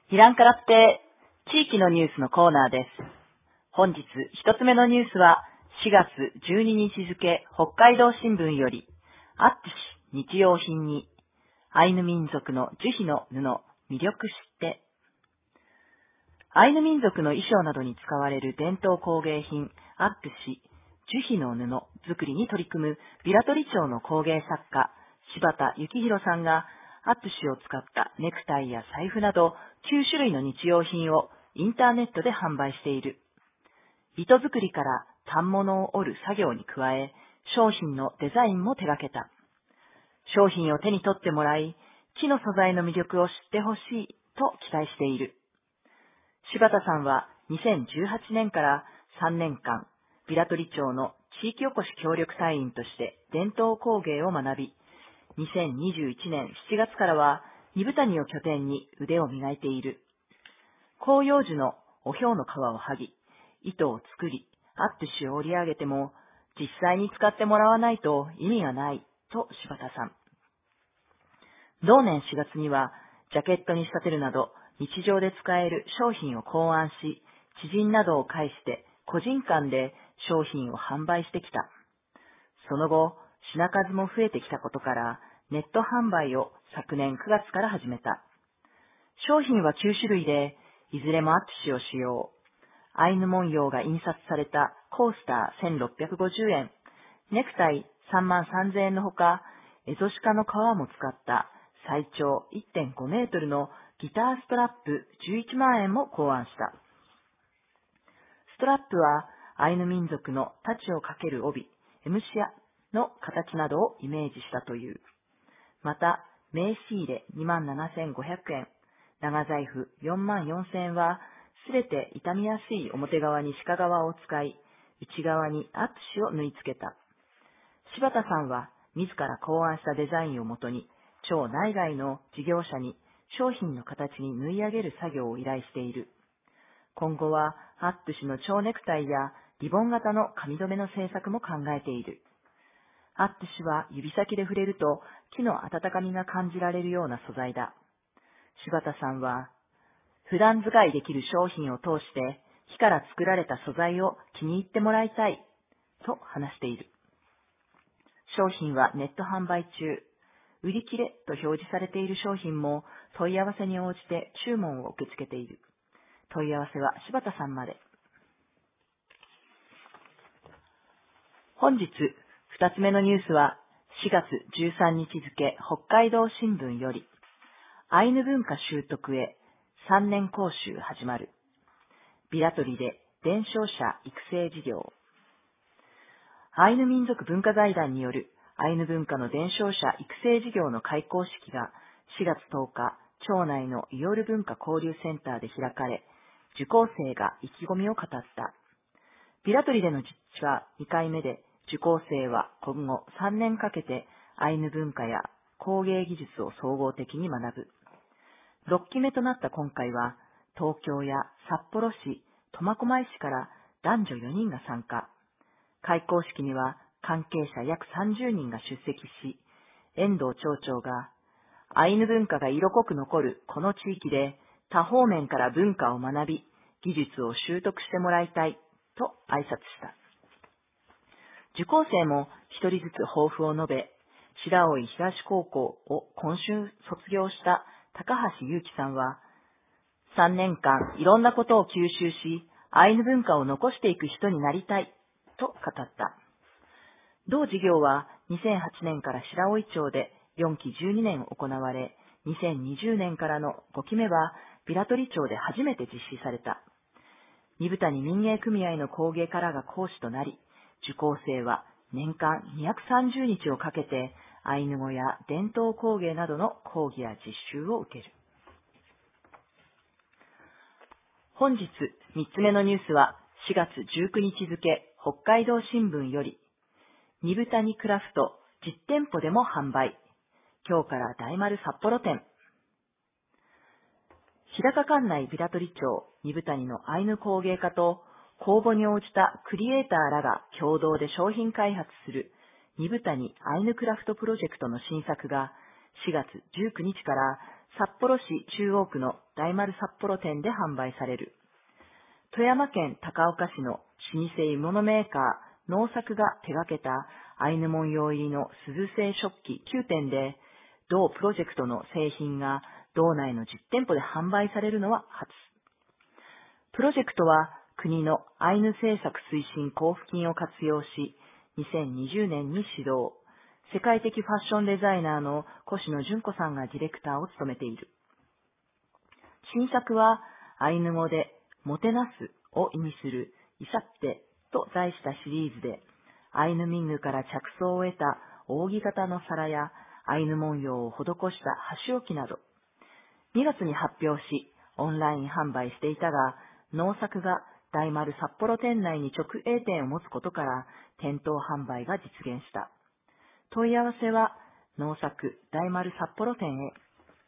イランからって地域のニュースのコーナーです。本日一つ目のニュースは4月12日付北海道新聞よりアットゥシ日用品にアイヌ民族の樹皮の布魅力知って。アイヌ民族の衣装などに使われる伝統工芸品アットゥシ樹皮の布作りに取り組むビラトリ町の工芸作家柴田幸宏さんがアットゥシを使ったネクタイや財布など9種類の日用品をインターネットで販売している。糸作りから反物を織る作業に加え、商品のデザインも手掛けた。商品を手に取ってもらい、木の素材の魅力を知ってほしいと期待している。柴田さんは2018年から3年間、ビラトリ町の地域おこし協力隊員として伝統工芸を学び、2021年7月からは二部谷を拠点に腕を磨いている。広葉樹のおひょうの皮を剥ぎ、糸を作り、アットゥシを織り上げても、実際に使ってもらわないと意味がないと柴田さん。同年4月には、ジャケットに仕立てるなど、日常で使える商品を考案し、知人などを介して個人間で商品を販売してきた。その後、品数も増えてきたことから、ネット販売を昨年9月から始めた。商品は9種類で、いずれもアットゥシを使用。アイヌ文様が印刷されたコースター1650円、ネクタイ3万3000円のほか、エゾシカの皮も使った最長 1.5 メートルのギターストラップ11万円も考案した。ストラップはアイヌ民族の太刀をかける帯、エムシアの形などをイメージしたという。また、名刺入れ27,500円、長財布44,000円は、すべて傷みやすい表側に鹿革を使い、内側にアットゥシを縫い付けた。柴田さんは、自ら考案したデザインをもとに、町内外の事業者に商品の形に縫い上げる作業を依頼している。今後は、アットゥシの蝶ネクタイやリボン型の髪留めの製作も考えている。アットゥシは指先で触れると木の温かみが感じられるような素材だ。柴田さんは、普段使いできる商品を通して木から作られた素材を気に入ってもらいたいと話している。商品はネット販売中。売り切れと表示されている商品も問い合わせに応じて注文を受け付けている。問い合わせは柴田さんまで。本日2つ目のニュースは4月13日付北海道新聞よりアイヌ文化習得へ3年講習始まる。ビラトリで伝承者育成事業。アイヌ民族文化財団によるアイヌ文化の伝承者育成事業の開講式が4月10日、町内のイオル文化交流センターで開かれ、受講生が意気込みを語った。ビラトリでの実地は2回目で、受講生は今後3年かけてアイヌ文化や工芸技術を総合的に学ぶ。6期目となった今回は、東京や札幌市、苫小牧市から男女4人が参加。開講式には関係者約30人が出席し、遠藤町長が、アイヌ文化が色濃く残るこの地域で多方面から文化を学び、技術を習得してもらいたいと挨拶した。受講生も一人ずつ抱負を述べ、白老東高校を今週卒業した高橋祐樹さんは、3年間いろんなことを吸収し、アイヌ文化を残していく人になりたいと語った。同事業は2008年から白老町で4期12年行われ、2020年からの5期目はビラトリ町で初めて実施された。二部谷民芸組合の工芸家らが講師となり、受講生は年間230日をかけてアイヌ語や伝統工芸などの講義や実習を受ける。本日3つ目のニュースは4月19日付北海道新聞より、二部谷クラフト実店舗でも販売。今日から大丸札幌店。日高管内ビラトリ町二部谷のアイヌ工芸家と公募に応じたクリエイターらが共同で商品開発する二部谷アイヌクラフトプロジェクトの新作が4月19日から札幌市中央区の大丸札幌店で販売される。富山県高岡市の老舗鋳物メーカー農作が手掛けたアイヌ文様入りの鈴製食器9点で、同プロジェクトの製品が道内の実店舗で販売されるのは初。プロジェクトは国のアイヌ政策推進交付金を活用し、2020年に始動。世界的ファッションデザイナーの越野純子さんがディレクターを務めている。新作はアイヌ語でもてなすを意味するイサッテと題したシリーズで、アイヌ民具から着想を得た扇形の皿やアイヌ文様を施した箸置きなど、2月に発表し、オンライン販売していたが、農作が大丸札幌店内に直営店を持つことから、店頭販売が実現した。問い合わせは、農作大丸札幌店へ。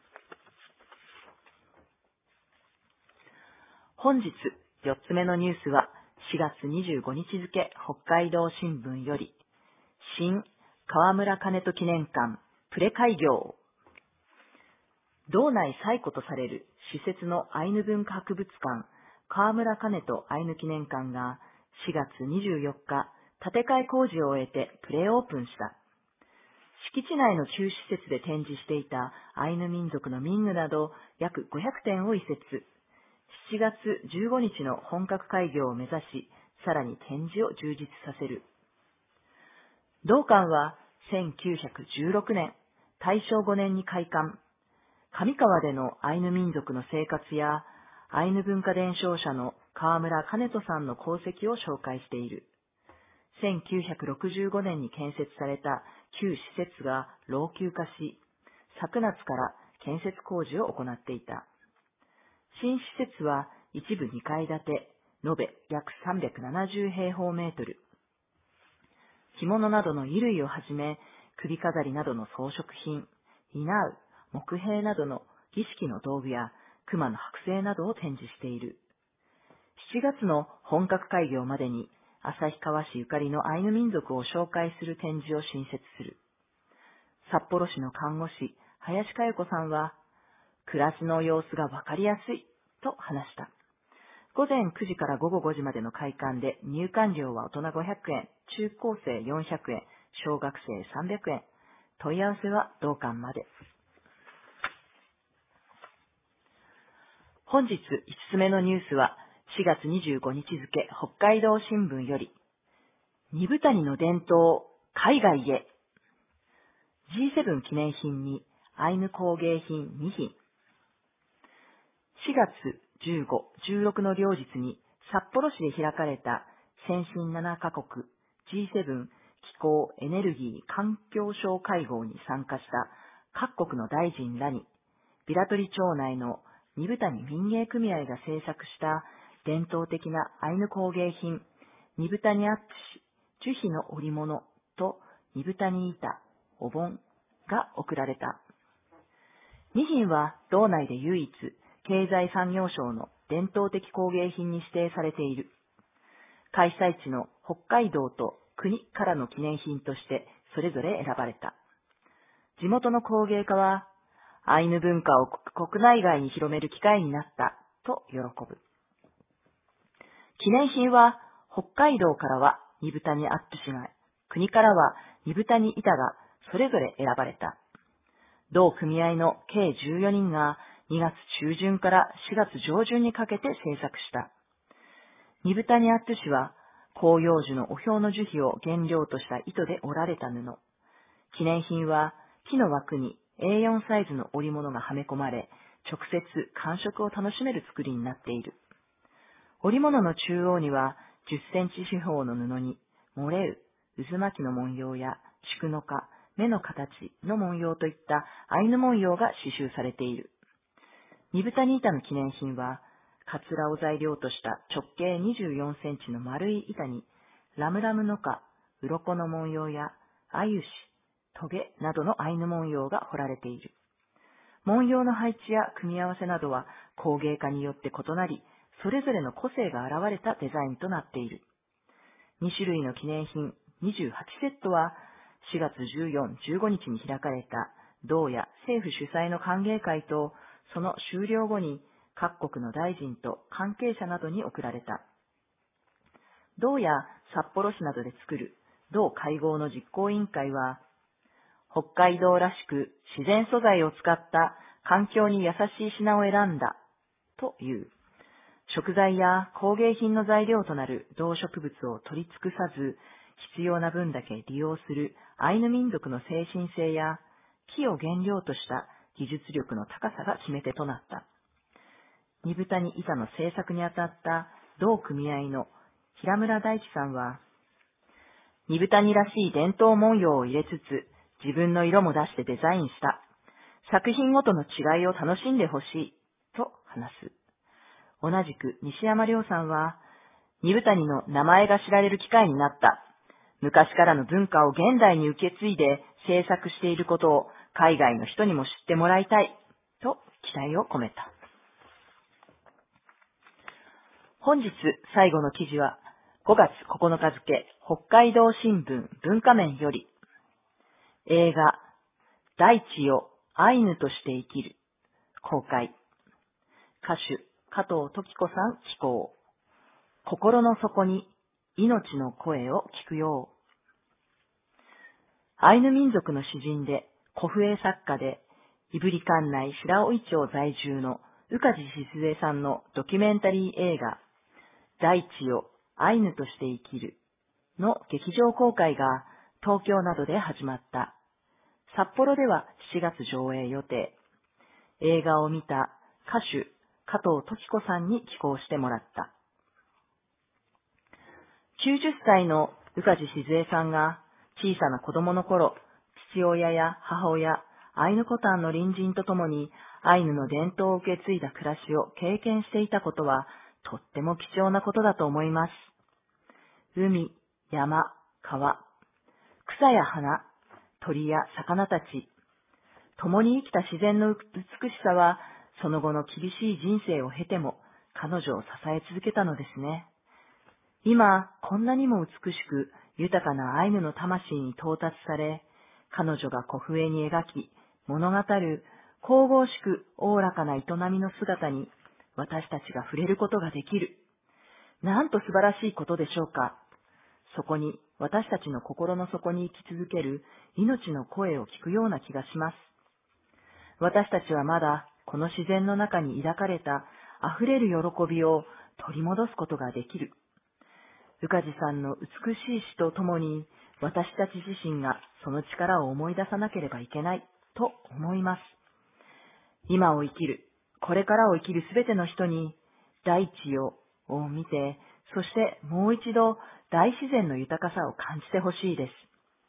本日4つ目のニュースは、4月25日付北海道新聞より、新河村兼人記念館プレ開業。道内最古とされる施設のアイヌ文化博物館、河村兼人アイヌ記念館が4月24日、建て替え工事を終えてプレオープンした。敷地内の旧施設で展示していたアイヌ民族の民具など約500点を移設。7月15日の本格開業を目指し、さらに展示を充実させる。同館は1916年、大正5年に開館。上川でのアイヌ民族の生活や、アイヌ文化伝承者の河村兼人さんの功績を紹介している。1965年に建設された旧施設が老朽化し、昨夏から建設工事を行っていた。新施設は一部2階建て、延べ約370平方メートル。着物などの衣類をはじめ、首飾りなどの装飾品、稲う、木兵などの儀式の道具や熊の剥製などを展示している。7月の本格開業までに旭川市ゆかりのアイヌ民族を紹介する展示を新設する。札幌市の看護師、林佳代子さんは、暮らしの様子がわかりやすいと話した。午前9時から午後5時までの開館で入館料は大人500円、中高生400円、小学生300円。問い合わせは同館まで。本日5つ目のニュースは4月25日付北海道新聞より、二部谷の伝統海外へ。G7 記念品にアイヌ工芸品2品。4月15、16の両日に札幌市で開かれた先進7カ国 G7 気候エネルギー環境相会合に参加した各国の大臣らに、ビラ取町内の二部谷民芸組合が制作した伝統的なアイヌ工芸品、二部谷アットシ、樹皮の織物と二部谷板、お盆が贈られた。2品は道内で唯一、経済産業省の伝統的工芸品に指定されている。開催地の北海道と国からの記念品としてそれぞれ選ばれた。地元の工芸家は、アイヌ文化を国内外に広める機会になったと喜ぶ。記念品は北海道からは二部谷アットシが、国からは二部谷板がそれぞれ選ばれた。同組合の計14人が2月中旬から4月上旬にかけて制作した。二部谷アットシは広葉樹のお瓢の樹皮を原料とした糸で織られた布。記念品は木の枠に A4 サイズの織物がはめ込まれ、直接感触を楽しめる作りになっている。織物の中央には10センチ四方の布に、モレウ、渦巻きの文様や宿の花、目の形の文様といったアイヌ文様が刺繍されている。二部谷板の記念品は、カツラを材料とした直径24センチの丸い板に、ラムラムの花、鱗の文様や、アユシ、トゲなどのアイヌ文様が彫られている。文様の配置や組み合わせなどは工芸家によって異なり、それぞれの個性が現れたデザインとなっている。2種類の記念品28セットは4月14、15日に開かれた道や政府主催の歓迎会とその終了後に各国の大臣と関係者などに送られた。道や札幌市などで作る同会合の実行委員会は、北海道らしく自然素材を使った環境に優しい品を選んだという。食材や工芸品の材料となる動植物を取り尽くさず、必要な分だけ利用するアイヌ民族の精神性や木を原料とした技術力の高さが決め手となった。煮豚に板の製作にあたった同組合の平村大地さんは、煮豚にらしい伝統文様を入れつつ、自分の色も出してデザインした。作品ごとの違いを楽しんでほしい、と話す。同じく西山亮さんは、煮豚にの名前が知られる機会になった。昔からの文化を現代に受け継いで制作していることを海外の人にも知ってもらいたい、と期待を込めた。本日最後の記事は5月9日付北海道新聞文化面より、映画大地よアイヌとして生きる公開。歌手加藤登紀子さん寄稿。心の底に命の声を聞くよう。アイヌ民族の詩人で古布絵作家で胆振管内白老町在住の宇梶静江さんのドキュメンタリー映画大地よアイヌとして生きるの劇場公開が東京などで始まった。札幌では7月上映予定。映画を見た歌手加藤登紀子さんに寄稿してもらった。90歳の宇梶静江さんが小さな子供の頃、父親や母親、アイヌコタンの隣人と共にアイヌの伝統を受け継いだ暮らしを経験していたことはとっても貴重なことだと思います。海、山、川、草や花、鳥や魚たち、共に生きた自然の美しさはその後の厳しい人生を経ても彼女を支え続けたのですね。今、こんなにも美しく豊かなアイヌの魂に到達され、彼女が古布絵に描き、物語る神々しくおおらかな営みの姿に私たちが触れることができる。なんと素晴らしいことでしょうか。そこに私たちの心の底に生き続ける命の声を聞くような気がします。私たちはまだこの自然の中に抱かれた溢れる喜びを取り戻すことができる。宇梶さんの美しい詩とともに私たち自身がその力を思い出さなければいけないと思います。今を生きる、これからを生きるすべての人に大地よを見て、そしてもう一度大自然の豊かさを感じてほしいです。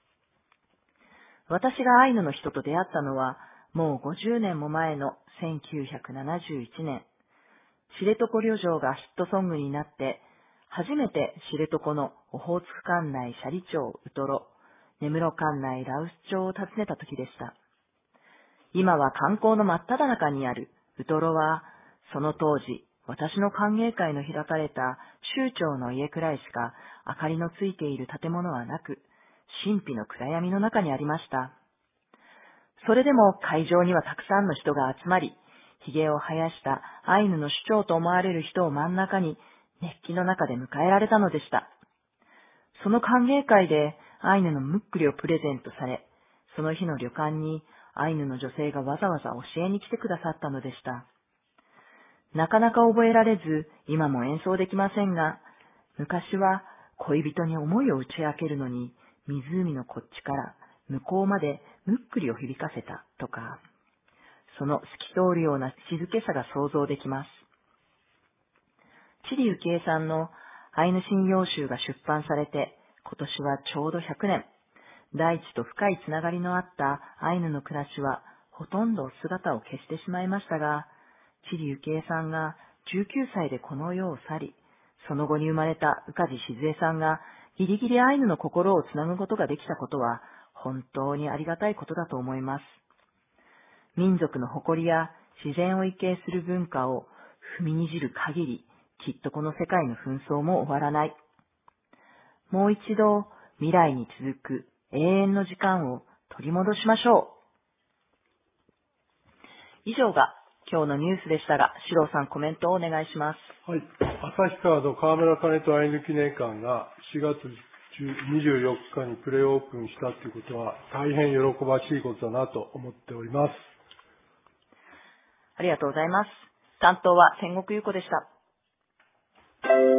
私がアイヌの人と出会ったのはもう50年も前の1971年。知床旅情がヒットソングになって初めて知床のオホーツク管内斜里町ウトロ、根室管内羅臼町を訪ねた時でした。今は観光の真っ只中にあるウトロは、その当時、私の歓迎会の開かれた州長の家くらいしか明かりのついている建物はなく、神秘の暗闇の中にありました。それでも会場にはたくさんの人が集まり、髭を生やしたアイヌの首長と思われる人を真ん中に熱気の中で迎えられたのでした。その歓迎会でアイヌのムックリをプレゼントされ、その日の旅館にアイヌの女性がわざわざ教えに来てくださったのでした。なかなか覚えられず、今も演奏できませんが、昔は恋人に思いを打ち明けるのに、湖のこっちから向こうまでムックリを響かせたとか、その透き通るような静けさが想像できます。知里幸恵さんのアイヌ神謡集が出版されて、今年はちょうど100年。大地と深いつながりのあったアイヌの暮らしはほとんど姿を消してしまいましたが、知里幸恵さんが19歳でこの世を去り、その後に生まれた宇梶静江さんがギリギリアイヌの心をつなぐことができたことは本当にありがたいことだと思います。民族の誇りや自然を畏敬する文化を踏みにじる限り、きっとこの世界の紛争も終わらない。もう一度未来に続く永遠の時間を取り戻しましょう。以上が今日のニュースでしたが、四郎さんコメントをお願いします。 はい。旭川の河村金とアイヌ記念館が4月24日にプレオープンしたということは大変喜ばしいことだなと思っております。 ありがとうございます。担当は千石優子でした。